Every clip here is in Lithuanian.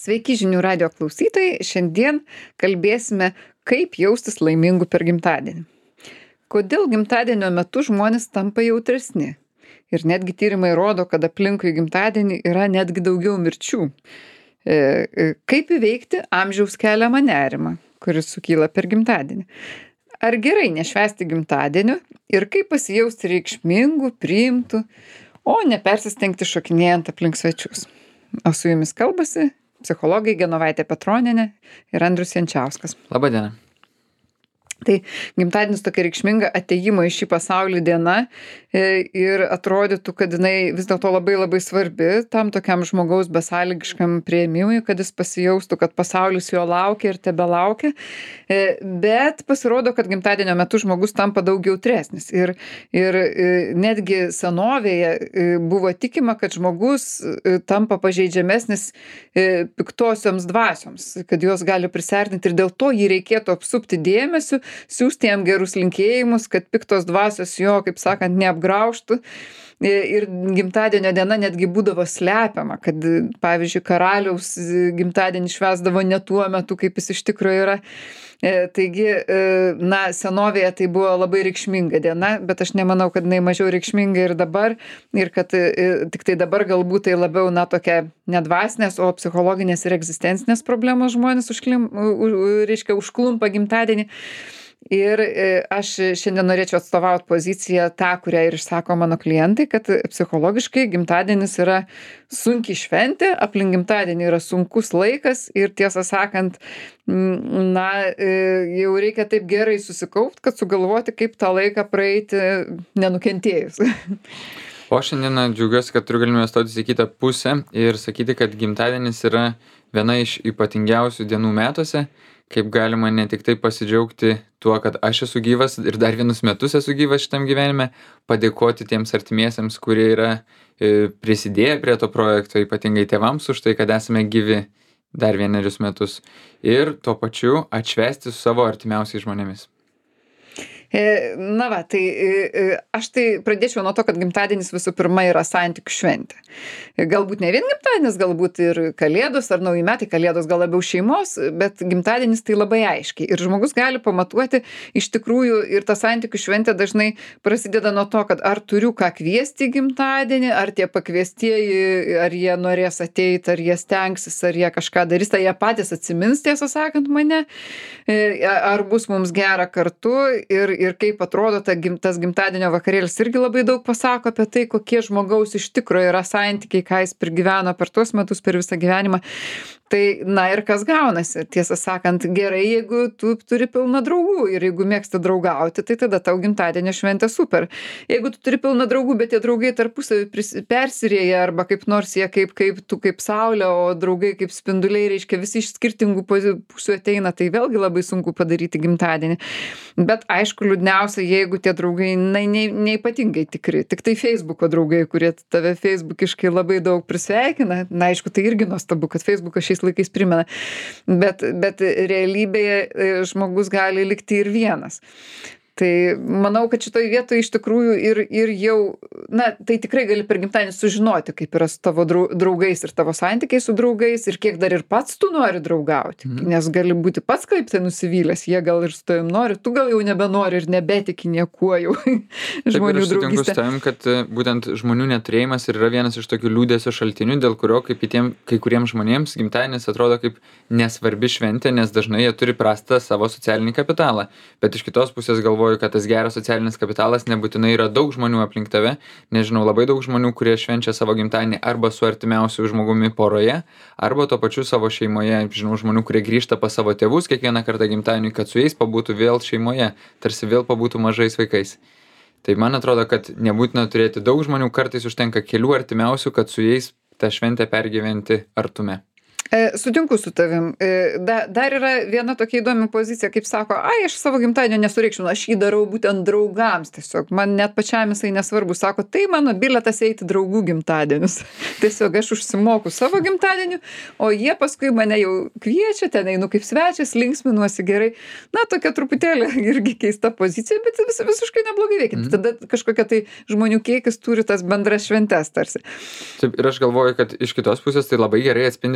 Sveiki žinių radio klausytojai. Šiandien kalbėsime, kaip jaustis laimingu per gimtadienį. Kodėl gimtadienio metu žmonės tampa jautresni? Ir netgi tyrimai rodo, kad aplinkui gimtadienį yra netgi daugiau mirčių. Kaip įveikti amžiaus keliamą nerimą, kuris sukyla per gimtadienį? Ar gerai nešvęsti gimtadienio ir kaip pasijausti reikšmingu, priimtu, o nepersistengti šokinėjant aplink svečius? O su jumis kalbasi psichologai Genovaitė Petronienė ir Andrius Jančiauskas. Labadiena. Tai gimtadienis tokia reikšminga atėjimo į šį pasaulį diena ir atrodytų, kad jinai vis dėlto labai labai svarbi tam tokiam žmogaus besąlygiškam priėmimui, kad jis pasijaustų, kad pasaulis jo laukia ir tebelaukia. Bet pasirodo, kad gimtadienio metu žmogus tampa daug jautresnis. Ir netgi senovėje buvo tikima, kad žmogus tampa pažeidžiamesnis piktosioms dvasioms, kad jos gali prisartinti ir dėl to jį reikėtų apsupti dėmesiu, siųsti jam gerus linkėjimus, kad piktos dvasios jo, kaip sakant, neapgraužtų. Ir gimtadienio diena netgi būdavo slepiama, kad, pavyzdžiui, karaliaus gimtadienį švęsdavo ne tuo metu, kaip jis iš tikrųjų yra. Taigi, senovėje tai buvo labai reikšminga diena, bet aš nemanau, kad jinai mažiau reikšminga ir dabar, ir kad tik tai dabar galbūt tai labiau, tokia nedvasinės, o psichologinės ir egzistencinės problemos žmonės užklumpa gimtadienį. Ir aš šiandien norėčiau atstovauti poziciją tą, kurią ir išsako mano klientai, kad psichologiškai gimtadienis yra sunki šventė, aplink gimtadienį yra sunkus laikas ir tiesą sakant, jau reikia taip gerai susikaupt, kad sugalvoti, kaip tą laiką praeiti nenukentėjus. O šiandieną džiaugiuosi, kad turiu galimybę stotis į kitą pusę ir sakyti, kad gimtadienis yra viena iš ypatingiausių dienų metuose, kaip galima ne tik tai pasidžiaugti tuo, kad aš esu gyvas ir dar vienus metus esu gyvas šitam gyvenime, padėkoti tiems artimiesiems, kurie yra prisidėję prie to projekto, ypatingai tėvams už tai, kad esame gyvi dar vienerius metus ir tuo pačiu atšvęsti su savo artimiausiais žmonėmis. Aš tai pradėčiau nuo to, kad gimtadienis visų pirma yra santykių šventė. Galbūt ne vien gimtadienis, galbūt ir kalėdos ar nauji metai, kalėdos gal labiau šeimos, bet gimtadienis tai labai aiškiai. Ir žmogus gali pamatuoti iš tikrųjų ir ta santykių šventė dažnai prasideda nuo to, kad ar turiu ką kviesti į gimtadienį, ar tie pakviestieji, ar jie norės ateiti, ar jie stengsis, ar jie kažką darys, tai jie patys atsimins, tiesą sakant, mane, ar bus mums gera kartu ir kaip atrodo tas gimtadienio vakarėlis irgi labai daug pasako apie tai, kokie žmogaus iš tikrųjų yra santykiai, ką jis prigyveno per tuos metus, per visą gyvenimą. Tai, ir kas gaunasi. Tiesą sakant, gerai, jeigu tu turi pilną draugų ir jeigu mėgsti draugauti, tai tada tau gimtadienio šventė super. Jeigu tu turi pilną draugų, bet tie draugai tarpusavį persirėja arba kaip nors jie kaip saulė, o draugai kaip spinduliai, reiškia visi iš skirtingų pusių ateina, tai vėlgi labai sunku padaryti gimtadienį. Bet aišku, liūdniausia, jeigu tie draugai neypatingai tikri, tik tai Facebooko draugai, kurie tave Facebookiškai labai daug prisveikina. Aišku, tai irgi nuostabu, kad Facebookas šiais laikais primena, bet realybėje žmogus gali likti ir vienas. Tai manau, kad šitoj vietoje iš tikrųjų ir jau, tai tikrai gali per gimtadienį sužinoti, kaip yra su tavo draugais ir tavo santykiai su draugais ir kiek dar ir pats tu nori draugauti. Nes gali būti pats kaip tai nusivylęs, jie gal ir su tavim nori, tu gal jau nebenori ir nebetiki niekuo jau žmonių draugystė. Taip, ir aš sutinku su tavim, kad būtent žmonių neturėjimas yra vienas iš tokių liūdesio šaltinių, dėl kurio kai kuriems žmonėms gimtadienis atrodo kaip nesvarbi šventė, nes dažnai jie turi prastą savo socialinį kapitalą. Bet iš kitos pusės galvoju, kad tas geras socialinis kapitalas nebūtinai yra daug žmonių aplink tave. Nežinau, labai daug žmonių, kurie švenčia savo gimtadienį arba su artimiausiu žmogumi poroje, arba tuo pačiu savo šeimoje. Žinau žmonių, kurie grįžta pas savo tėvus kiekvieną kartą gimtadienį, kad su jais pabūtų vėl šeimoje, tarsi vėl pabūtų mažais vaikais. Tai man atrodo, kad nebūtina turėti daug žmonių, kartais užtenka kelių artimiausių, kad su jais tą šventę pergyventi artume. Sutinku su tavim. Dar yra viena tokia įdomi pozicija, kaip sako, aš savo gimtadienio nesureikšminu, aš jį darau būtent draugams tiesiog. Man net pačiam jisai nesvarbu. Sako, tai mano bilietas eiti draugų gimtadienius. Tiesiog aš užsimoku savo gimtadieniu, o jie paskui mane jau kviečia, ten einu kaip svečias, linksminuosi gerai. Tokia truputėlį irgi keista pozicija, bet visiškai neblogai veikia. Tada kažkokia tai žmonių kiekis turi tas bendras šventes tarsi. Taip, ir aš galvoju, kad iš kitos pusės tai labai gerai atspindi taisyklę.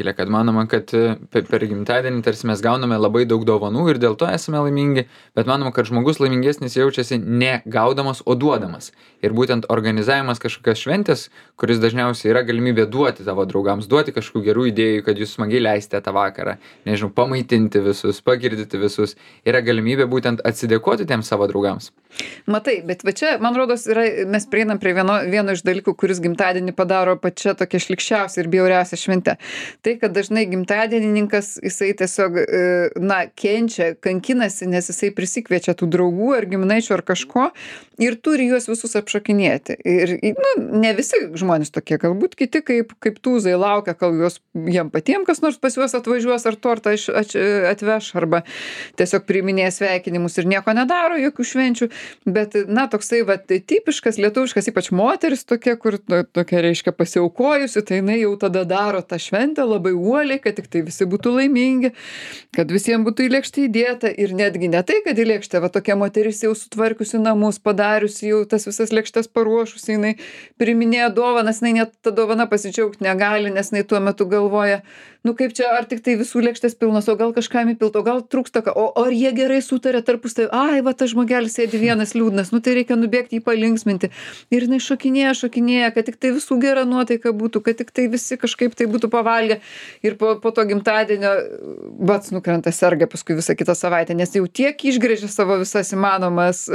persikėlė, kad manoma, kad per gimtadienį tarsi mes gauname labai daug dovanų ir dėl to esame laimingi, bet manoma, kad žmogus laimingesnis jaučiasi ne gaudamas, o duodamas. Ir būtent organizavimas kažkokios šventės, kuris dažniausiai yra galimybė duoti tavo draugams, duoti kažkokių gerų idėjų, kad jūs smagiai leisite tą vakarą, nežinau, pamaitinti visus, pagirdyti visus, yra galimybė būtent atsidėkoti tiems savo draugams. Matai, bet va čia, man rodos, mes prieinam prie vieno iš dalykų, kuris gimtadienį padaro pačia tokia šlikščiausia ir bjauriausia švente. Tai, kad dažnai gimtadienininkas, jisai tiesiog, kenčia, kankinasi, nes jisai prisikviečia tų draugų ar giminaičių ar kažko ir turi juos visus apšokinėti. Ir, ne visi žmonės tokie, galbūt kiti kaip tūzai laukia, kol jiem patiem kas nors pas juos atvažiuos ar tortą atveš, arba tiesiog priiminėja sveikinimus ir nieko nedaro, jokių švenčių. Bet, toksai, tipiškas lietuviškas, ypač moteris tokia, kur tokia, reiškia, pasiaukojusi, tai jinai jau tada daro tą šventę labai uoliai, kad tik tai visi būtų laimingi, kad visiems būtų į lėkštę įdėta ir netgi ne tai, kad į lėkštę, tokia moteris jau sutvarkiusi namus, padariusi jau tas visas lėkštes paruošusi, jinai priminėja dovanas, jinai net tą dovaną pasidžiaugti negali, nes jinai tuo metu galvoja, kaip čia, ar tik tai visų lėkštės pilnos, o gal kažkam įpilto, gal trūksta, o ar jie gerai sutarė tarpusavy, tas žmogelis sėdi vienas liūdnas, tai reikia nubėgti jį palinksminti. Ir jinai šokinėja, kad tik tai visų gera nuotaika būtų, kad tik tai visi kažkaip tai būtų pavalgę. Ir po to gimtadienio bats nukrenta, serga paskui visą kitą savaitę, nes jau tiek išgrėžė savo visas įmanomas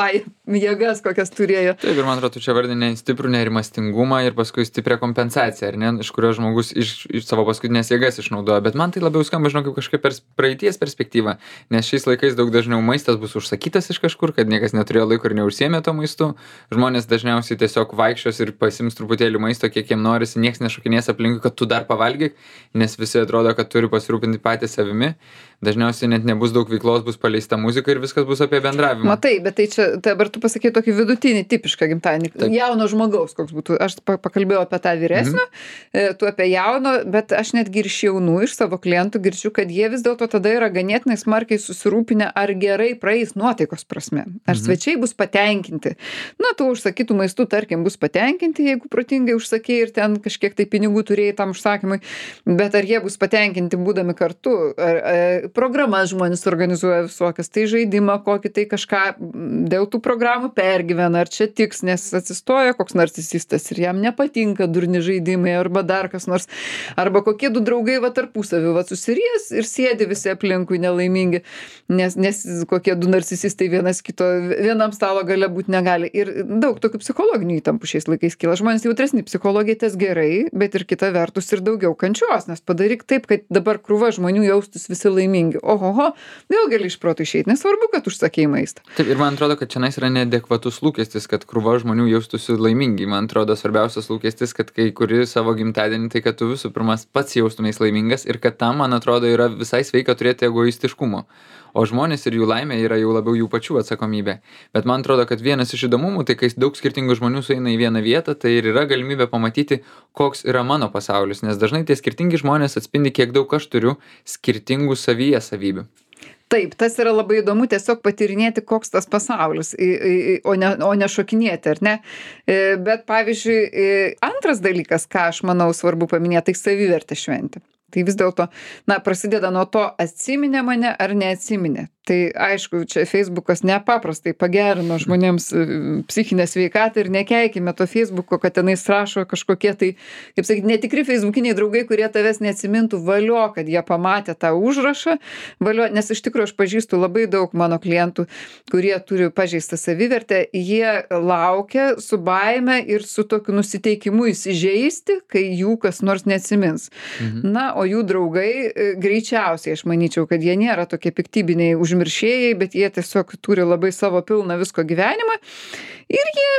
jėgas, kokias turėjo. Taip, ir man atrodo, čia vardinė stiprų nerimastingumą ir paskui stiprią kompensaciją, ar ne, iš kurio žmogus iš savo paskutinės jėgas išnaudoja. Bet man tai labiau skamba, žinau, kaip kažkaip praeities perspektyva, nes šiais laikais daug dažniau maistas bus užsakytas iš kažkur, kad niekas neturėjo laiko ir neužsiėmė to maistu. Žmonės dažniausiai tiesiog vaikščios ir pasiims truputėlį maisto, kiek jiem norisi, nieks nešokinės aplinkui, kad tu dar pavalgyk, nes visi atrodo, kad turi pasirūpinti patys savimi. Dažniausiai net nebus daug veiklos, bus paleista muzika ir viskas bus apie bendravimą. Matai, bet tai čia, dabar tu pasakei tokį vidutinį, tipišką gimtadienį. Jauno žmogaus koks būtų. Aš pakalbėjau apie tą vyresnio, tu apie jauno, bet aš netgi iš jaunų, iš savo klientų girdžiu, kad jie vis dėlto tada yra ganėtinai smarkiai susirūpinę, ar gerai praeis nuotaikos prasme. Ar svečiai bus patenkinti. Tu užsakytų maistų, tarkim, bus patenkinti, jeigu protingai užsakė ir ten kažkiek tai pinigų turėjai tam užsakymui, bet ar jie bus patenkinti būdami kartu, programas žmonės organizuoja visokias, tai žaidimą kokį, tai kažką dėl tų programų pergyvena, ar čia tiks, nes atsistoja koks narcisistas ir jam nepatinka durni žaidimai, arba dar kas nors, arba kokie du draugai tarpusavį susiries ir sėdi visi aplinkui nelaimingi, nes kokie du narcisistai vienam stalo gale būti negali. Ir daug tokių psichologinių įtampų šiais laikais kyla. Žmonės jautresni psichologijai, tas gerai, bet ir kita vertus ir daugiau kančios, nes padaryk taip, kad dabar krūva žmonių jaustus visi laimingi. Ohoho, vėl gali iš proto išeiti, nesvarbu, kad užsakei maistą. Taip, ir man atrodo, kad čia yra neadekvatus lūkestis, kad krūva žmonių jaustųsi laimingi. Man atrodo, svarbiausias lūkestis, kad kai kuri savo gimtadienį, tai kad tu visų pirma pats jaustumės laimingas ir kad tam, man atrodo, yra visai sveika turėti egoistiškumo. O žmonės ir jų laimė yra jau labiau jų pačių atsakomybė. Bet man atrodo, kad vienas iš įdomumų, tai kai daug skirtingų žmonių sueina į vieną vietą, tai ir yra galimybė pamatyti, koks yra mano pasaulis. Nes dažnai tie skirtingi žmonės atspindi, kiek daug aš turiu skirtingų savyje savybių. Taip, tas yra labai įdomu tiesiog patyrinėti, koks tas pasaulis, o ne šokinėti, ar ne? Bet pavyzdžiui, antras dalykas, ką aš manau svarbu paminėti, tai savivertė šventė. Tai vis dėlto, prasideda nuo to, atsiminė mane ar neatsiminė. Tai aišku, čia Facebookas nepaprastai pagerino žmonėms psichinę sveikatą ir nekeikime to Facebooko, kad tenais rašo kažkokie tai, kaip sakyti, netikri feisbukiniai draugai, kurie tavęs neatsimintų, valio, kad jie pamatė tą užrašą, valio, nes iš tikrųjų aš pažįstu labai daug mano klientų, kurie turi pažeistą savivertę, jie laukia su baime ir su tokiu nusiteikimu įsižeisti, kai jų kas nors neatsimins. O jų draugai greičiausiai, aš manyčiau, kad jie nėra tokie piktybiniai užmiršėjai, bet jie tiesiog turi labai savo pilną visko gyvenimą ir jie,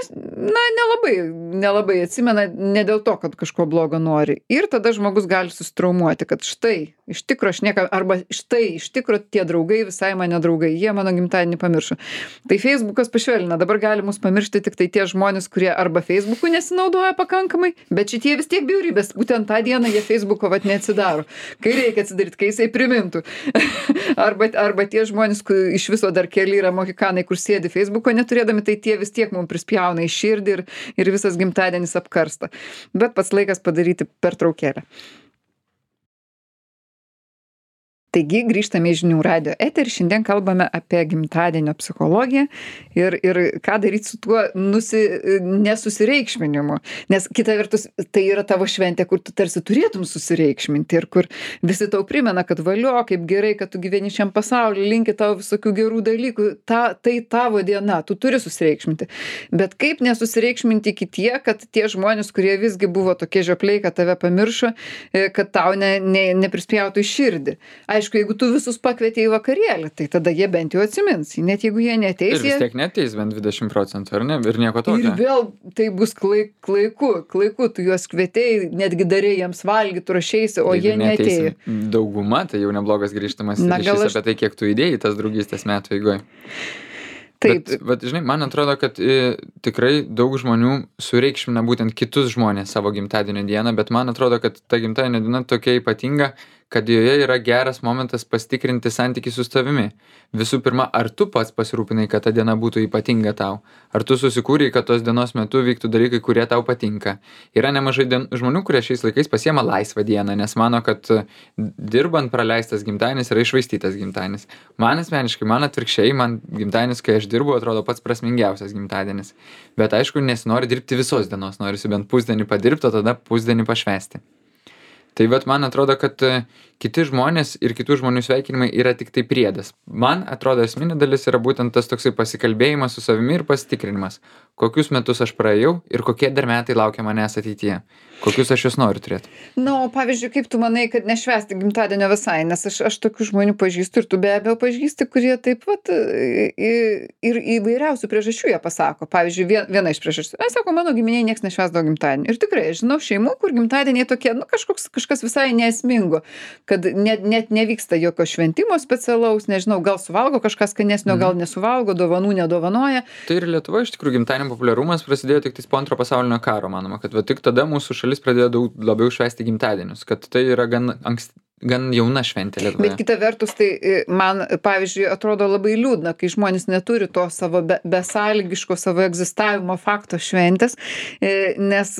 nelabai atsimena, ne dėl to, kad kažko blogo nori. Ir tada žmogus gali susitraumuoti, kad štai, iš tikro aš nieko, arba štai, iš tikro tie draugai visai mane draugai, jie mano gimtadienį pamiršo. Tai Facebookas pašvelina, dabar gali mus pamiršti tik tai tie žmonės, kurie arba Facebooku nesinaudoja pakankamai, bet šitie vis tiek bjaurybės, būtent tą dieną jie Facebooko neatsidaro, kai reikia atsidaryti, kai jisai primintų. arba tie žmonės, iš viso dar keli yra mohikanai, kur sėdi Facebooko neturėdami, tai tie vis tiek mums prispjauna į širdį ir visas gimtadienis apkarsta. Bet pats laikas padaryti pertraukėlę. Taigi grįžtame į žinių radijo eterį, šiandien kalbame apie gimtadienio psichologiją ir ką daryti su tuo nesusireikšminimu. Nes kita vertus, tai yra tavo šventė, kur tu tarsi turėtum susireikšminti ir kur visi tau primena, kad valio, kaip gerai, kad tu gyveni šiam pasauliu, linki tau visokių gerų dalykų, tai tavo diena, tu turi susireikšminti. Bet kaip nesusireikšminti iki tiek, kad tie žmonės, kurie visgi buvo tokie žiopliai, kad tave pamiršo, kad tau neprispjautų į širdį. Aišku, jeigu tu visus pakvietei į vakarėlį, tai tada jie bent jau atsimins. Net jeigu jie neteis. Ir vis tiek neteis bent 20%, ar ne? Ir nieko tokio. Ir vėl tai bus klaiku, tu juos kvietei, netgi darei jiems valgyti, rašeisi, o jie neteis. Dauguma, tai jau neblogas grįžtamas ryšys apie tai, kiek tu įdėjai tas draugystės metų eigoje. Taip. Bet, žinai, man atrodo, kad tikrai daug žmonių sureikšmina būtent kitus žmonės savo gimtadienio dieną, bet man atrodo, kad ta gimtadienio diena tokia ypatinga, kad joje yra geras momentas pasitikrinti santykį su tavimi. Visų pirma, ar tu pats pasirūpinai, kad ta diena būtų ypatinga tau? Ar tu susikūrei, kad tos dienos metu vyktų dalykai, kurie tau patinka? Yra nemažai žmonių, kurie šiais laikais pasiema laisvą dieną, nes mano, kad dirbant praleistas gimtadienis yra iššvaistytas gimtadienis. Man asmeniškai, man atvirkščiai, man gimtadienis, kai aš dirbu, atrodo pats prasmingiausias gimtadienis. Bet aišku, nesinori dirbti visos dienos, norisi bent pusdienį padirbti, o tada pusdienį pašvęsti. Tai vat man atrodo, kad kiti žmonės ir kitų žmonių sveikinimai yra tik tai priedas. Man atrodo, esminė dalis yra būtent tas toksai pasikalbėjimas su savimi ir pasitikrinimas. Kokius metus aš praėjau ir kokie dar metai laukia manęs ateityje. Kokius aš juos noriu turėti. Na, o pavyzdžiui, kaip tu manai, kad nešvęsti gimtadienio visai, nes aš tokių žmonių pažįstu ir tu be abejo pažįsti, kurie taip pat ir įvairiausių priežasčių jie pasako. Pavyzdžiui, viena iš priežasčių. Sako, mano giminiai nieks nešvęsdavo gimtadienį. Ir tikrai, aš žinau šeimų, kur gimtadieniai tokie, kažkas visai neesmingo, kad net nevyksta jokio šventimo specialaus, nežinau, gal suvalgo kažkas skanesnio, gal nesuvalgo, dovanų nedovanoja. Tai ir Lietuva iš tikrųjų gimtadienio populiarumas prasidėjo tik po Antro pasaulinio karo, manoma, kad tik tada mūsų šalis pradėjo daug labiau švęsti gimtadienius, kad tai yra gan jauna šventė Lietuvoje. Bet kita vertus, tai man, pavyzdžiui, atrodo labai liūdna, kai žmonės neturi to savo besąlygiško savo egzistavimo fakto šventės, nes,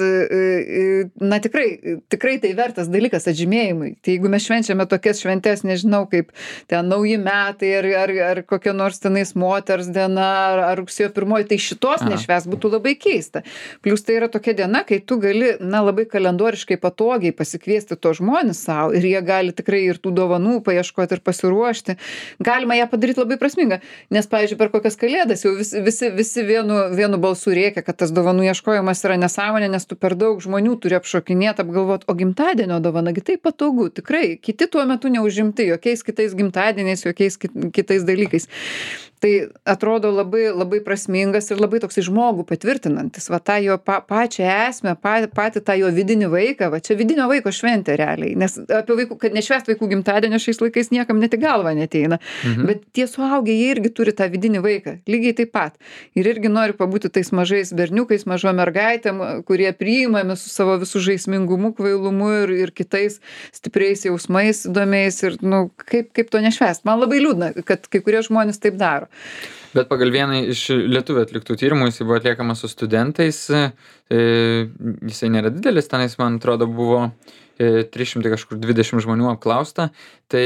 na tikrai tai vertas dalykas atžymėjimui. Tai jeigu mes švenčiame tokias šventės, nežinau, kaip ten nauji metai ar kokia nors tenais moters diena ar rugsėjo 1, tai šitos nešvęs būtų labai keista. Plius tai yra tokia diena, kai tu gali, labai kalendoriškai patogiai pasikviesti to žmonės savo ir jie gali tikrai ir tų dovanų paieškoti ir pasiruošti. Galima ją padaryti labai prasmingą, nes, pavyzdžiui, per kokias kalėdas jau visi vienu balsu rėkia, kad tas dovanų ieškojimas yra nesąmonė, nes tu per daug žmonių turi apšokinėti, apgalvoti, o gimtadienio dovanagi tai patogu, tikrai, kiti tuo metu neužimti jokiais kitais gimtadieniais, jokiais kitais dalykais. Tai atrodo labai, labai prasmingas ir labai toksai žmogų patvirtinantis, va tą jo pačią esmę, patį tą jo vidinį vaiką, va čia vidinio vaiko šventė realiai, nes apie vaikų, kad nešvęst vaikų gimtadienio šiais laikais niekam net į galvą neteina, bet tie suaugę jie irgi turi tą vidinį vaiką, lygiai taip pat, ir irgi nori pabūti tais mažais berniukais, mažo mergaitėm, kurie priimami su savo visų žaismingumu, kvailumu ir kitais stipriais jausmais įdomiais ir, kaip to nešvęst. Man labai liūdna, kad kai kurie žmonės taip daro. Bet pagal vieną iš lietuvių atliktų tyrimų, jis buvo atliekamas su studentais, jisai nėra didelis, tenais, man atrodo, buvo 320 žmonių apklausta, tai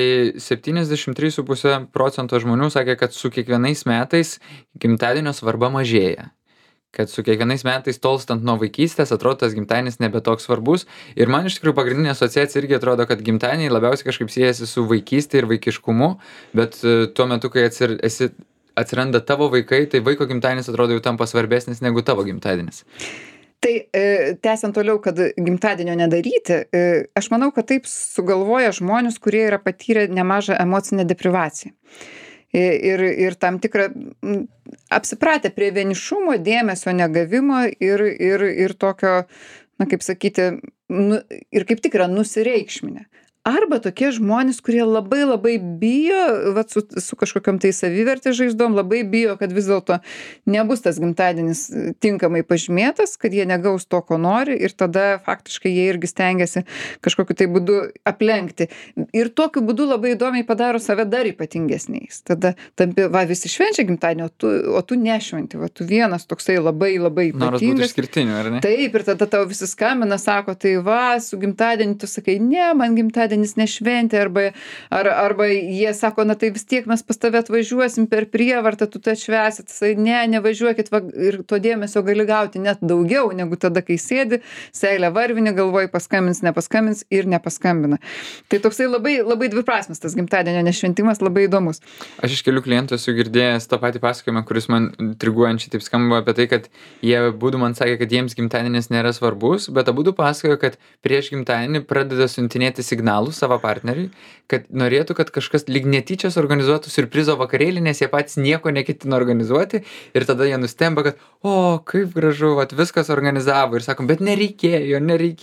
73,5% žmonių sakė, kad su kiekvienais metais gimtadienio svarba mažėja. Kad su kiekvienais metais tolstant nuo vaikystės atrodo tas gimtadienis nebe toks svarbus. Ir man iš tikrųjų pagrindinė asociacija irgi atrodo, kad gimtadieniai labiausiai kažkaip siejasi su vaikystė ir vaikiškumu, bet tuo metu, kai atsiranda tavo vaikai, tai vaiko gimtadienis atrodo jau tampa svarbesnis negu tavo gimtadienis. Tai tęsiant toliau, kad gimtadienio nedaryti, aš manau, kad taip sugalvoja žmonės, kurie yra patyrę nemažą emocinę deprivaciją. Ir tam tikrą apsipratę prie vienišumo, dėmesio negavimo ir tokio, kaip sakyti, ir kaip tik yra nusireikšminę. Arba tokie žmonės, kurie labai labai bijo, vat su kažkokiom tai savivertės žaizdom, labai bijo, kad vis dėlto nebus tas gimtadienis tinkamai pažymėtas, kad jie negaus to, ko nori, ir tada faktiškai jie irgi stengiasi kažkokiu tai būdu aplenkti. Ir tokiu būdu labai įdomiai padaro save dar ypatingesniais. Tada tampi, visi švenčia gimtadienį, o tu nešventi, tu vienas toksai labai labai ypatingas. Noras būti išskirtiniu, ar ne? Taip, ir tada tau visi skambina, sako, tai su gimtadieniu, tu sakai, ne, man gimtadienį gimtadienis ne šventė, arba jie sako, na tai vis tiek mes pas tave atvažiuosim per prievartą, tu tai atšvęsit, nevažiuokit, va, ir to dėmesio gali gauti net daugiau negu tada, kai sėdi, seilę varvini, galvoji paskambins, nepaskambins ir nepaskambina. Tai toksai labai, labai dviprasmis tas gimtadienio nešventimas, labai įdomus. Aš iš kelių klientų esu girdėjęs tą patį pasakojimą, kuris man intriguojančiai taip skamba apie tai, kad jie abudu man sakė, kad jiems gimtadienis nėra svarbus, bet abudu pasakojo, kad prieš gimtadienį pradeda siuntinėti signalus savo partneriui, kad norėtų, kad kažkas lyg netyčia suorganizuotų siurprizo vakarėlį, nes jie patys nieko neketino organizuoti ir tada jie nustemba, kad kaip gražu, vat, viskas organizavo ir sakom, bet nereikėjo.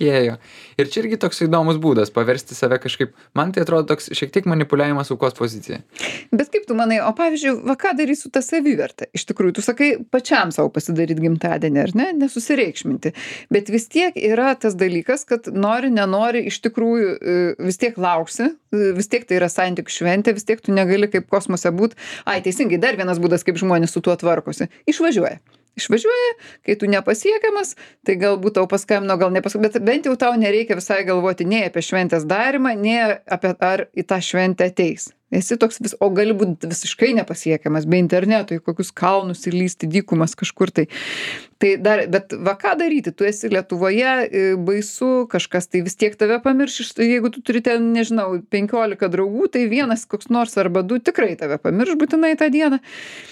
Ir čia irgi toks įdomus būdas paversti save kažkaip, man tai atrodo toks šiek tiek manipuliavimas aukos pozicija. Bet kaip tu manai, o pavyzdžiui, va ką daryt su ta savivertė? Iš tikrųjų, tu sakai, pačiam savo pasidaryti gimtadienį, ar ne? Nesusireikšminti. Bet vis tiek yra tas dalykas, kad nenori, iš tikrųjų vis tiek lauksi, vis tiek tai yra santykių šventė, vis tiek tu negali kaip kosmose būt. Teisingai, dar vienas būdas, kaip žmonės su tuo tvarkosi. Išvažiuoja, kai tu nepasiekiamas, tai galbūt tau paskambino, gal nepaskambino, bet bent jau tau nereikia visai galvoti nei apie šventės darimą, nei apie ar į tą šventę ateis. Esi toks o gali būti visiškai nepasiekiamas, be interneto, į kokius kalnus įlysti, dykumas kažkur tai. Tai dar, bet va ką daryti, tu esi Lietuvoje, baisu, kažkas tai vis tiek tave pamirš, jeigu tu turi ten, nežinau, 15 draugų, tai vienas koks nors arba du tikrai tave pamirš būtinai tą dieną.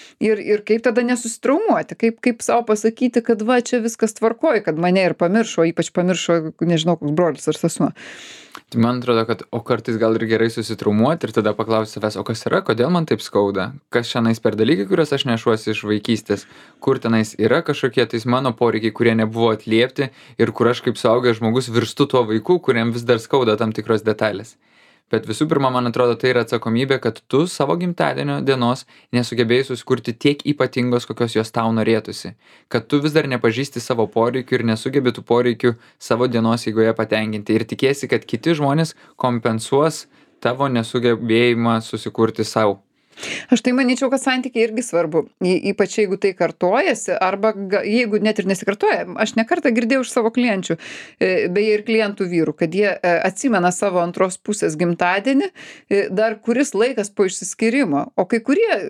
Ir kaip tada nesusitraumuoti, kaip savo pasakyti, kad va, čia viskas tvarkoja, kad mane ir pamiršo, ypač pamiršo, nežinau, koks brolis ar sesuo. Tai man atrodo, kad kartais gal ir gerai susitraumuoti ir tada paklausti savęs, o kas yra, kodėl man taip skauda, kas šiandien per dalykai, kuriuos aš nešuosi iš vaikystės, kur tenais yra kažkokie tais mano poreikiai, kurie nebuvo atliepti ir kur aš kaip suaugęs žmogus virstu tuo vaiku, kuriam vis dar skauda tam tikros detalės. Bet visų pirma, man atrodo, tai yra atsakomybė, kad tu savo gimtadienio dienos nesugebėjai susikurti tiek ypatingos, kokios jos tau norėtųsi. Kad tu vis dar nepažįsti savo poreikių ir nesugebi tų poreikių savo dienos eigoje patenkinti. Ir tikėsi, kad kiti žmonės kompensuos tavo nesugebėjimą susikurti savo. Aš tai manyčiau, kad santykiai irgi svarbu, ypač jeigu tai kartojasi, arba jeigu net ir nesikartoja. Aš nekartą girdėjau iš savo klienčių, beje ir klientų vyrų, kad jie atsimena savo antros pusės gimtadienį dar kuris laikas po išsiskyrimo, o kai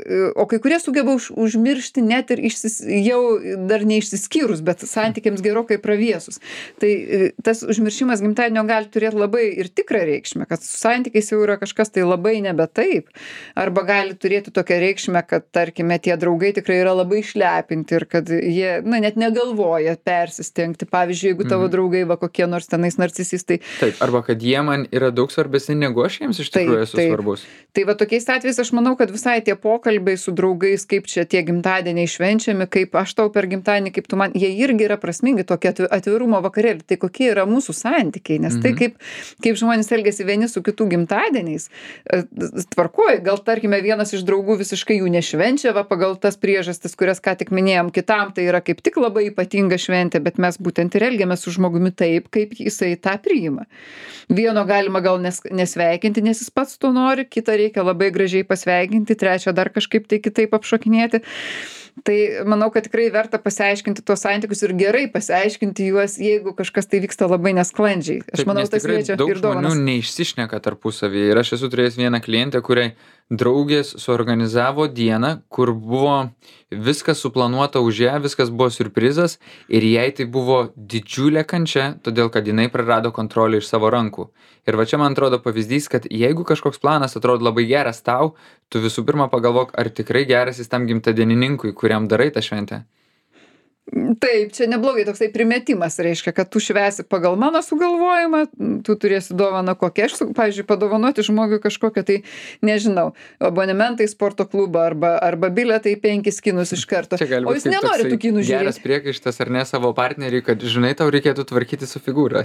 kurie sugeba užmiršti net ir jau dar neišsiskyrus, bet santykiams gerokai praviesus. Tai tas užmiršimas gimtadienio gali turėti labai ir tikrą reikšmę, kad su santykiais jau yra kažkas tai labai nebe taip, arba gali turėti tokią reikšmę, kad, tarkime, tie draugai tikrai yra labai išlepinti ir kad jie, net negalvoja persistengti. Pavyzdžiui, jeigu tavo draugai kokie nors tenais narcisistai. Taip, arba kad jie man yra daug svarbesni negu aš jiems iš tikrųjų esu svarbus. Tai tokiais atvejais aš manau, kad visai tie pokalbiai su draugais, kaip čia tie gimtadieniai švenčiami, kaip aš tau per gimtadienį, kaip tu man, jie irgi yra prasmingi, tokie atvirumo vakarėlį. Tai kokie yra mūsų santykiai, nes tai kaip žmonės elgiasi vieni su kitų gimtadieniais, tvarkoja, gal tarkime vienas iš draugų visiškai jų nešvenčia, pagal tas priežastis, kurias ką tik minėjom, kitam tai yra kaip tik labai ypatinga šventė, bet mes būtent ir elgiamės su žmogumi taip, kaip jisai tą priima. Vieno galima gal nesveikinti, nes jis pats to nori, kitą reikia labai gražiai pasveikinti, trečią dar kažkaip tai kitaip apšokinėti. Tai manau, kad tikrai verta pasiaiškinti tuos santykius ir gerai pasiaiškinti juos, jeigu kažkas tai vyksta labai nesklandžiai. Aš manau, tas liečia ir dovanas. Daug žmonių neišsišneka tarpusavyje ir aš esu turėjęs vieną klientę, kuriai draugės suorganizavo dieną, kur buvo viskas suplanuota už ją, viskas buvo siurprizas ir jai tai buvo didžiulė kančia, todėl kad jinai prarado kontrolę iš savo rankų. Ir va čia man atrodo pavyzdys, kad jeigu kažkoks planas atrodo labai geras tau, tu visų pirma pagalvok, ar tikrai geras jis tam gimtadienininkui, kuriam darai tą šventę. Taip, čia neblogai toksai primetimas, reiškia, kad tu švęsi pagal mano sugalvojimą, tu turėsi dovaną kokią aš, pavyzdžiui, padovanoti žmogui kažkokią tai, nežinau, abonementą į sporto klubą arba bilietą į 5 kinus iš karto. O jis nenori tų kinų žiūrėti. Geras priekaištas ar ne savo partneriui, kad žinai, tau reikėtų tvarkyti su figūra.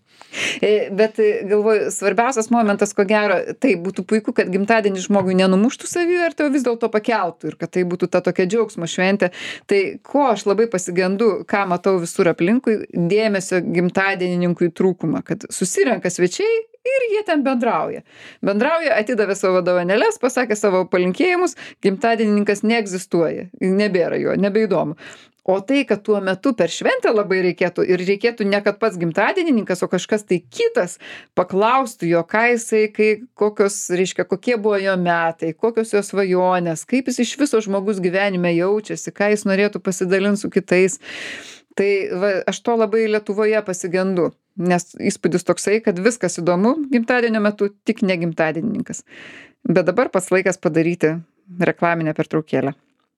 Bet galvoju, svarbiausias momentas, ko gero, tai būtų puiku, kad gimtadienį žmogui nenumuštų savivertę, o vis dėlto pakeltų ir kad tai būtų ta tokia džiaugsmo šventė. Tai ko aš labai pasigendu, ką matau visur aplinkui, dėmesio gimtadienininkui trūkumą, kad susirenka svečiai ir jie ten bendrauja. Bendrauja, atidavė savo dovanėles, pasakė savo palinkėjimus, gimtadienininkas neegzistuoja, nebėra jo, nebeįdomu. O tai, kad tuo metu per šventę labai reikėtų ne kad pats gimtadienininkas, o kažkas tai kitas paklaustų jo, ką jisai, reiškia, kokie buvo jo metai, kokios jo svajonės, kaip jis iš viso žmogus gyvenime jaučiasi, ką jis norėtų pasidalinti su kitais. Tai aš to labai Lietuvoje pasigendu, nes įspūdis toksai, kad viskas įdomu gimtadienio metu, tik ne gimtadienininkas. Bet dabar pats laikas padaryti reklaminę pertraukėlę.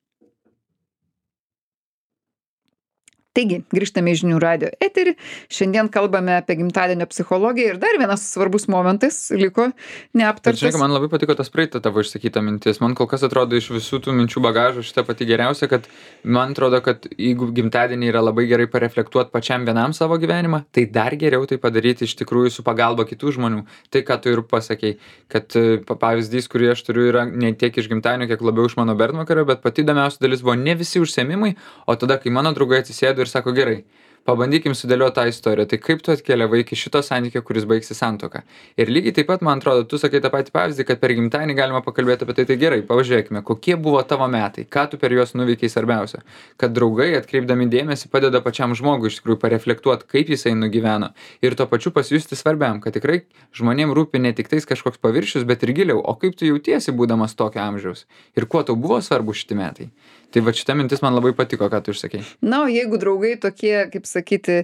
Taigi, grįžtame į Žinių radijo eterį. Šiandien kalbame apie gimtadienio psichologiją ir dar vienas svarbus momentas liko neaptartas. Žinai, man labai patiko tas praeitą tavo išsakyta mintis. Man kol kas atrodo iš visų tų minčių bagažų šita pati geriausia, kad man atrodo, kad jeigu gimtadienį yra labai gerai pareflektuoti pačiam vienam savo gyvenimą, tai dar geriau tai padaryti iš tikrųjų su pagalba kitų žmonių. Tai, ką tu ir pasakei, kad pavyzdys, kurį aš turiu, yra ne tiek iš gimtadienio, kiek labiau iš mano bernvakario, bet pati įdomiausia dalis buvo ne visi užsiėmimai, o tada, kai mano draugai atsisėdo ir sako, gerai, pabandykim sudėlioti tą istoriją. Tai kaip tu atkeliavai iki šito santykio, kuris baigsis santuoka? Ir lygiai taip pat, man atrodo, tu sakai tą patį pavyzdį, kad per gimtadienį galima pakalbėti apie tai. Tai gerai, pažiūrėkime, kokie buvo tavo metai, ką tu per juos nuveikiai svarbiausia. Kad draugai, atkreipdami dėmesį, padeda pačiam žmogui iš tikrųjų pareflektuoti, kaip jisai nugyveno. Ir tuo pačiu pasijusti svarbiam, kad tikrai žmonėm rūpi ne tik tais kažkoks paviršius, bet ir giliau. O kaip tu jautiesi būdamas tokio amžiaus? Ir kuo tau buvo svarbu šitie metai? Tai va šita mintis man labai patiko, ką tu išsakei. Na, o jeigu draugai tokie, kaip sakyti,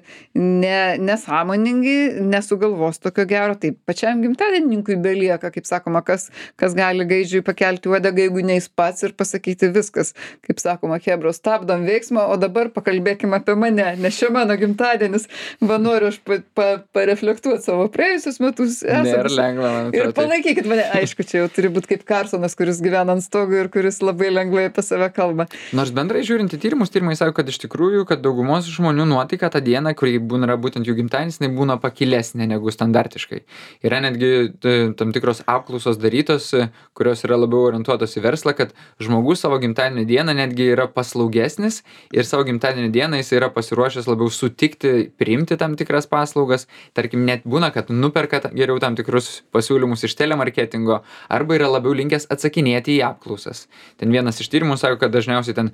nesąmoningi, nesugalvos tokio gero, tai pačiam gimtadienininkui belieka, kaip sakoma, kas gali gaidžiui pakelti uodegą, jeigu ne jis pats ir pasakyti viskas. Kaip sakoma, chebros, stabdom veiksmą, o dabar pakalbėkime apie mane, nes čia mano gimtadienis, va noriu aš pareflektuoti savo praėjusius metus. Nėra lengva, man atrodo. Ir palaikykit mane, aišku, čia jau turi būti kaip Karsonas, kuris gyvena ant stogo ir kuris labai lengvai apie save kalba. Nors bendrai žiūrint į tyrimai sako, kad iš tikrųjų, kad daugumos žmonių nuotaika tą dieną, kai būna būtent jų gimtadienis, jinai būna pakilesnė negu standartiškai. Yra netgi tam tikros apklausos darytos, kurios yra labiau orientuotos į verslą, kad žmogus savo gimtadienio dieną netgi yra paslaugesnis ir savo gimtadienio dieną jis yra pasiruošęs labiau sutikti, priimti tam tikras paslaugas. Tarkim, net būna, kad nuperka geriau tam tikrus pasiūlymus iš telemarketingo arba yra labiau linkęs atsakinėti į apklausas. Ten vienas iš tyrimų sako, kad dažniausiai ten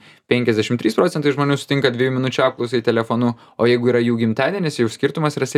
53% žmonių sutinka 2 minučių apklausai telefonu, o jeigu yra jų gimtadienis, jau skirtumas yra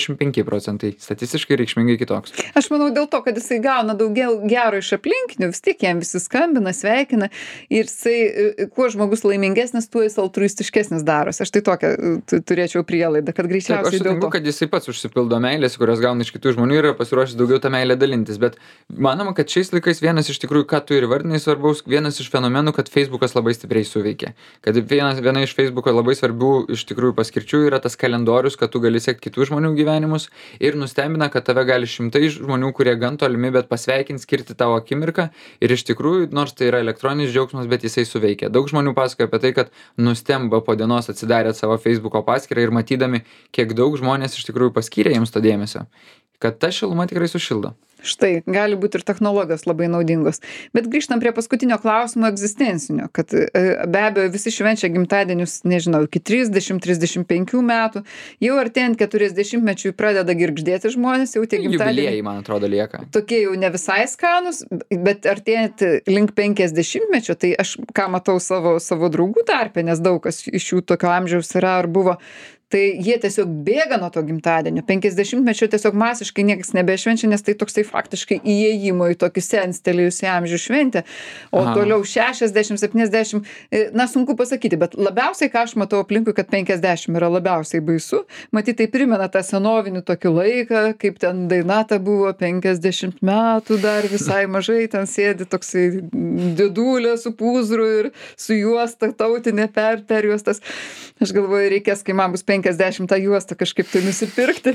75%. Statistiškai reikšmingai kitoks. Aš manau dėl to, kad jisai gauna daugiau gero iš aplinkinių, vis tiek jam visi skambina, sveikina ir jisai, kuo žmogus laimingesnis, tuo jis altruistiškesnis darosi. Aš tai tokią turėčiau prielaidą, kad greičiausiai dėl to. Aš sutinku, kad jisai pats užsipildo meilės, kurios gauna iš kitų žmonių ir yra pasiruošęs daugiau tą meilę dalintis, bet manoma, kad šiais laikais vienas iš tikrųjų, ką tu ir vardinai svarbaus, vienas iš fenomenų, kad Facebookas labai stipriai suveikia. Kad viena iš Facebooko labai svarbių iš tikrųjų paskirčių yra tas kalendorius, kad tu gali sekti kitų žmonių gyvenimus ir nustebina, kad tave gali šimtai žmonių, kurie gan tolimi, bet pasveikint, skirti tavo akimirką ir iš tikrųjų, nors tai yra elektroninis džiaugsmas, bet jisai suveikia. Daug žmonių pasakoja apie tai, kad nustemba po dienos atsidarę savo Facebooko paskyrą ir matydami, kiek daug žmonės iš tikrųjų paskyrė jiems to dėmesio. Kad ta šiluma tikrai sušildo. Štai, gali būti ir technologijos labai naudingos. Bet grįžtam prie paskutinio klausimo egzistencinio, kad be abejo visi švenčia gimtadienius, nežinau, iki 30-35 metų, jau artėjant 40-mečiui pradeda girgždėti žmonės, jau tie gimtadieniai. Jubiliejai, man atrodo, lieka. Tokie jau ne visai skanus, bet artėjant link 50-mečio, tai aš ką matau savo draugų tarpe, nes daug kas iš jų tokio amžiaus yra ar buvo, tai jie tiesiog bėga nuo to gimtadienio. 50-mečio tiesiog masiškai niekas nebešvenčia, nes tai toksai faktiškai įėjimo į tokį senstelėjusį amžių šventę. O toliau 60, 70, na sunku pasakyti, bet labiausiai, ką aš matau aplinkui, kad 50 yra labiausiai baisu. Matyt, tai primena tą senovinį tokį laiką, kaip ten dainata buvo 50 metų, dar visai mažai, ten sėdi toksai dėdulė su pūzru ir su juosta tautinė perjuostas. Aš galvoju, reikės, kai man bus 50 tą juostą kažkaip tai nusipirkti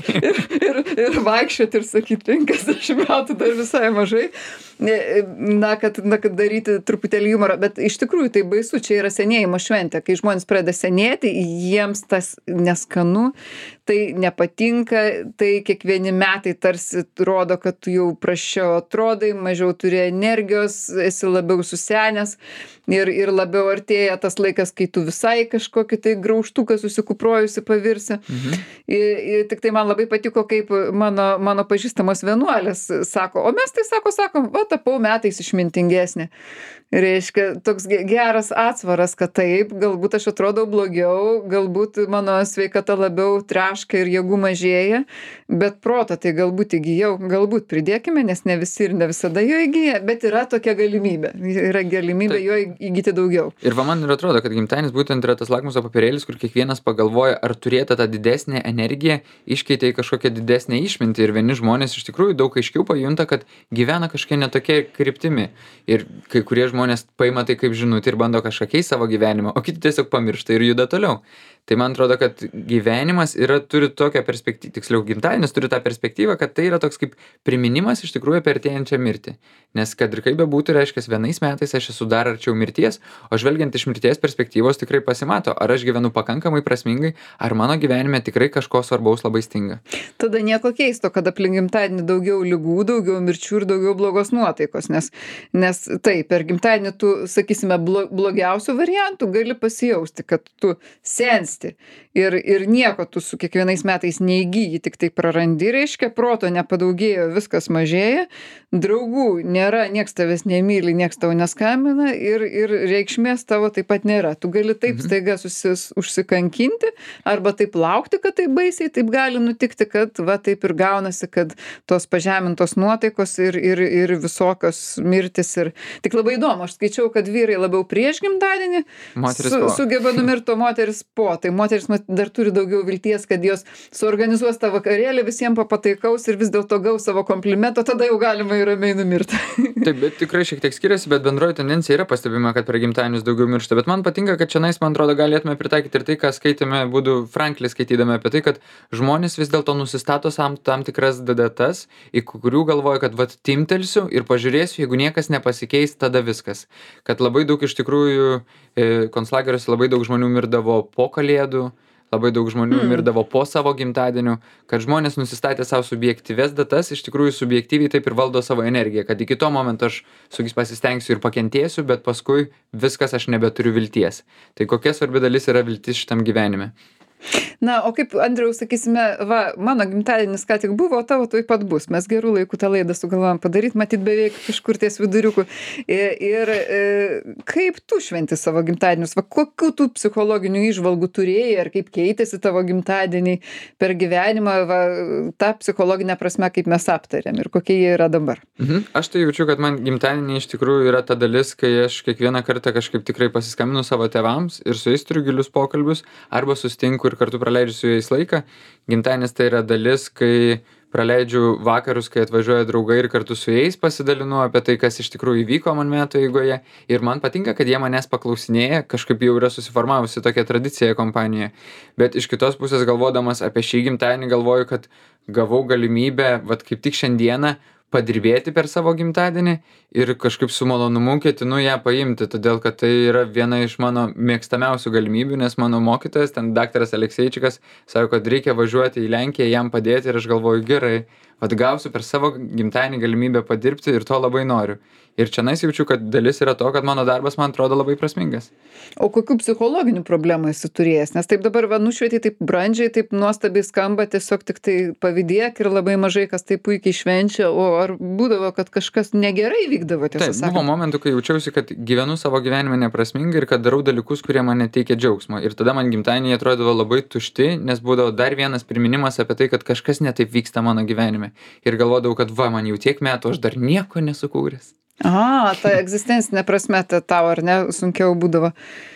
ir vaikščioti ir sakyti 50 metų dar visai mažai. Na, kad daryti truputėlį humorą, bet iš tikrųjų tai baisu, čia yra senėjimo šventė, kai žmonės pradeda senėti, jiems tas neskanu, tai nepatinka, tai kiekvieni metai tarsi rodo, kad tu jau prasčiau atrodai, mažiau turi energijos, esi labiau susenęs ir labiau artėja tas laikas, kai tu visai kažkokį tai graužtuką susikuprojusi pavirsi. Tik tai man labai patiko, kaip mano pažįstamos vienuolės sako, o mes tai sakom, va, tapau metais išmintingesnė. Reiškia, toks geras atsvaras, kad taip, galbūt aš atrodau blogiau, galbūt mano sveikata labiau treška ir jėgų mažėja, bet protą tai galbūt įgyjau, galbūt pridėkime, nes ne visi ir ne visada jo įgyja, bet yra tokia galimybė, yra galimybė jo įgyti daugiau. Ir va man ir atrodo, kad gimtadienis būtent yra tas lakmuso popierėlis, kur kiekvienas pagalvoja, ar turėtų tą didesnę energiją iškeitė į kažkokią didesnę išmintį ir vieni žmonės iš tikrųjų daug aiškiau pajunta, kad gyvena kažkokia netokia kryptimi. Ir kai kurie žmonės paima tai kaip žinutę ir bando kažką keist savo gyvenimą, o kiti tiesiog pamiršta ir juda toliau. Tai man atrodo, kad gyvenimas turi tokią perspektyvą, tiksliau gimtadienis turi tą perspektyvą, kad tai yra toks kaip priminimas iš tikrųjų apie artėjančią mirtį. Nes kad ir kaip bebūtų, reiškia, vienais metais aš esu dar arčiau mirties, o žvelgiant iš mirties perspektyvos tikrai pasimato, ar aš gyvenu pakankamai prasmingai, ar mano gyvenime tikrai kažko svarbaus labai stinga. Tada nieko keisto, kad aplink gimtadienį daugiau ligų, daugiau mirčių ir daugiau blogos nuotaikos, nes taip, per gimtadienį tu, sakysime, blogiausių variantų gali pasijausti, kad tu sensti ir nieko tu su kiekvienais metais neįgyji, tik tai prarandi, reiškia, proto nepadaugėjo, viskas mažėja, draugų nėra, nieks tavęs nemyli, nieks tau neskambina ir reikšmės tavo taip pat nėra. Tu gali taip staiga užsikankinti arba taip laukti, kad taip baisiai, taip gali nutikti, kad va taip ir gaunasi, kad tos pažemintos nuotaikos ir visokios mirtis. Tik labai įdomu, aš skaičiau, kad vyrai labiau prieš gimtadienį sugeba numirti, o moteris po. Tai moteris dar turi daugiau vilties, kad jos suorganizuos tą vakarėlį, visiems papataikaus ir vis dėlto gaus savo komplimentą, tada jau galima ir ramiai numirti. Taip, bet tikrai šiek tiek skiriasi, bet bendroji tendencija yra pastebima, kad per gimtadienius daugiau miršta. Bet man patinka, kad čionais, man atrodo, galėtume pritaikyti ir tai, ką skaitėme, būdu Franklis skaitydami apie tai, kad žmonės vis dėlto nusistato tam tikras datas, į kurių galvoja, kad vat timtelsiu ir pažiūrėsiu, jeigu niekas nepasikeis, tada viskas. Kad labai daug iš tikrųjų konclageriuose labai daug žmonių mirdavo po kalėdų, labai daug žmonių mirdavo po savo gimtadienių, kad žmonės nusistatė savo subjektyves datas, iš tikrųjų subjektyviai taip ir valdo savo energiją, kad iki to momento aš pasistengsiu ir pakentėsiu, bet paskui viskas, aš nebeturiu vilties. Tai kokia svarbi dalis yra viltis šitam gyvenime? Na, o kaip, Andriau, sakysime, va, mano gimtadienis ką tik buvo, o tavo tuoj pat bus. Mes gerų laikų tą laidą sugalvojom padaryti, matyt, beveik kažkur ties viduriukų. Ir kaip tu šventi savo gimtadienius? Va, kokių tų psichologinių įžvalgų turėjai, ar kaip keitėsi tavo gimtadieniai per gyvenimą, va, tą psichologinę prasme, kaip mes aptarėm ir kokie jie yra dabar? Aš tai jaučiu, kad man gimtadieniai iš tikrųjų yra ta dalis, kai aš kiekvieną kartą kažkaip tikrai pasiskambinu savo tėvams ir su jais turiu gilius pokalbius, arba susitinku ir kartu praleidžiu su jais laiką. Gimtadienis tai yra dalis, kai praleidžiu vakarus, kai atvažiuoja draugai ir kartu su jais pasidalinu apie tai, kas iš tikrųjų įvyko man metų eigoje. Ir man patinka, kad jie manęs paklausinėja, kažkaip jau yra susiformavusi tokia tradicija kompanijoje. Bet iš kitos pusės galvodamas apie šį gimtadienį galvoju, kad gavau galimybę, vat kaip tik šiandieną, padirbėti per savo gimtadienį ir kažkaip su malonumu ketinu ją paimti, todėl kad tai yra viena iš mano mėgstamiausių galimybių, nes mano mokytojas, ten daktaras Alekseičikas, sako, kad reikia važiuoti į Lenkiją, jam padėti ir aš galvoju, gerai, atgausiu per savo gimtadienį galimybę padirbti ir to labai noriu. Ir čionais jaučiu, kad dalis yra to, kad mano darbas man atrodo labai prasmingas. O kokių psichologinių problemų esi turėjęs? Nes taip dabar nušvietei taip brandžiai, taip nuostabiai skamba, tiesiog tik tai pavydėk ir labai mažai kas taip puikiai švenčia, o ar būdavo, kad kažkas negerai vykdavo, tiesą sakant? Taip, buvo momentų, kai jaučiausi, kad gyvenu savo gyvenime neprasmingai ir kad darau dalykus, kurie man neteikia džiaugsmo. Ir tada man gimtadieniai atrodavo labai tušti, nes būdavo dar vienas priminimas apie tai, kad kažkas netaip vyksta mano gyvenime. Ir galvodavau, kad va, man jau tiek metų, aš dar nieko nesukūręs. Ta egzistencinė prasme tau, ar ne, sunkiau būdavo.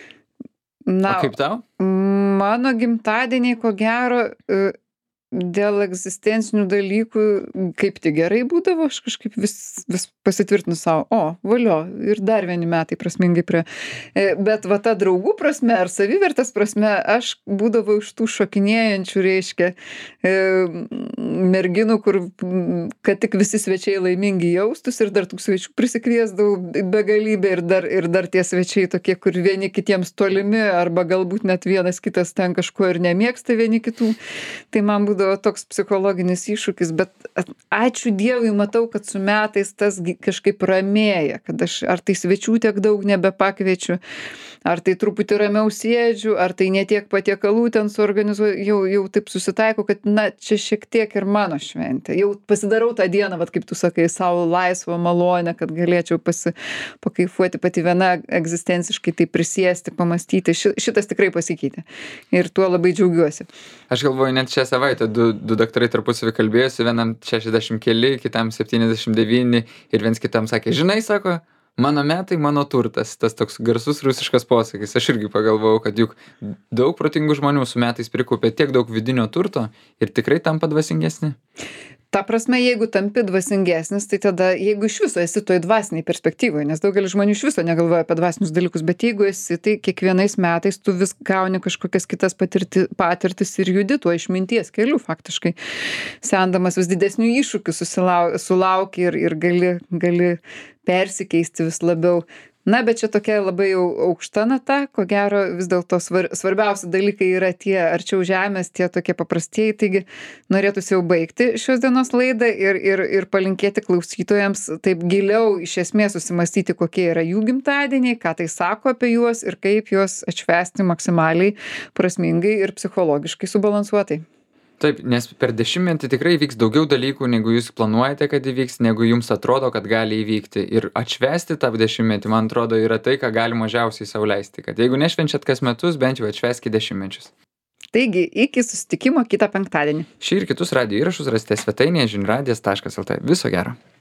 Na, o kaip tau? Mano gimtadieniai, ko gero, dėl egzistencinių dalykų, kaip tik gerai būdavo, aš kažkaip vis pasitvirtinu savo, valio, ir dar vieni metai prasmingai prie. Bet va ta draugų prasme ar savivertės prasme, aš būdavau iš tų šokinėjančių, reiškia, merginų, kur, kad tik visi svečiai laimingi jaustus ir dar tų svečių prisikviesdavau begalybę ir dar tie svečiai tokie, kur vieni kitiems tolimi arba galbūt net vienas kitas ten kažko ir nemėgsta vieni kitų. Tai man būdavo būdavo toks psichologinis iššūkis, bet ačiū Dievui matau, kad su metais tas kažkaip ramėja, kad aš ar tai svečių tiek daug nebepakviečiu, ar tai truputį ramiau sėdžiu, ar tai netiek patiekalų ten suorganizuoju, jau taip susitaiko, kad na, čia šiek tiek ir mano šventė. Jau pasidarau tą dieną, vat, kaip tu sakai, savo laisvą malonę, kad galėčiau pakaifuoti pati viena egzistenciškai, tai prisėsti, pamastyti. Šitas tikrai pasikeitė. Ir tuo labai džiaugiuosi. Aš galvoju, net šią savaitę du daktarai tarpusavį kalbėjosi, vienam 60 keli, kitam 79 ir viens kitam sakė, žinai, sako, mano metai, mano turtas. Tas toks garsus rusiškas posakis. Aš irgi pagalvojau, kad juk daug protingų žmonių su metais prikaupė tiek daug vidinio turto ir tikrai tampa dvasingesni. Ta prasme, jeigu tampi dvasingesnis, tai tada, jeigu iš viso esi toj dvasiniai perspektyvoje, nes daugelis žmonių iš viso negalvoja apie dvasinius dalykus, bet jeigu esi, tai kiekvienais metais tu vis gauni kažkokias kitas patirtis ir judi tuo išminties keliu faktiškai. Sendamas vis didesnių iššūkių sulauki ir gali persikeisti vis labiau. Na, bet čia tokia labai jau aukšta nata, ko gero vis dėlto svarbiausi dalykai yra tie arčiau žemės, tie tokie paprastieji, taigi norėtųsi jau baigti šios dienos laidą ir palinkėti klausytojams taip giliau iš esmės susimastyti, kokie yra jų gimtadieniai, ką tai sako apie juos ir kaip juos atšvęsti maksimaliai prasmingai ir psichologiškai subalansuotai. Taip, nes per 10-metį tikrai įvyks daugiau dalykų, negu jūs planuojate, kad įvyks, negu jums atrodo, kad gali įvykti. Ir atšvęsti tą 10-metį, man atrodo, yra tai, ką gali mažiausiai sau leisti. Kad jeigu nešvenčiat kas metus, bent jau atšvęskite 10-mečius. Taigi, iki susitikimo kitą penktadienį. Šį ir kitus radijo įrašus rasite svetainėje žinių radijas.lt. Viso gero.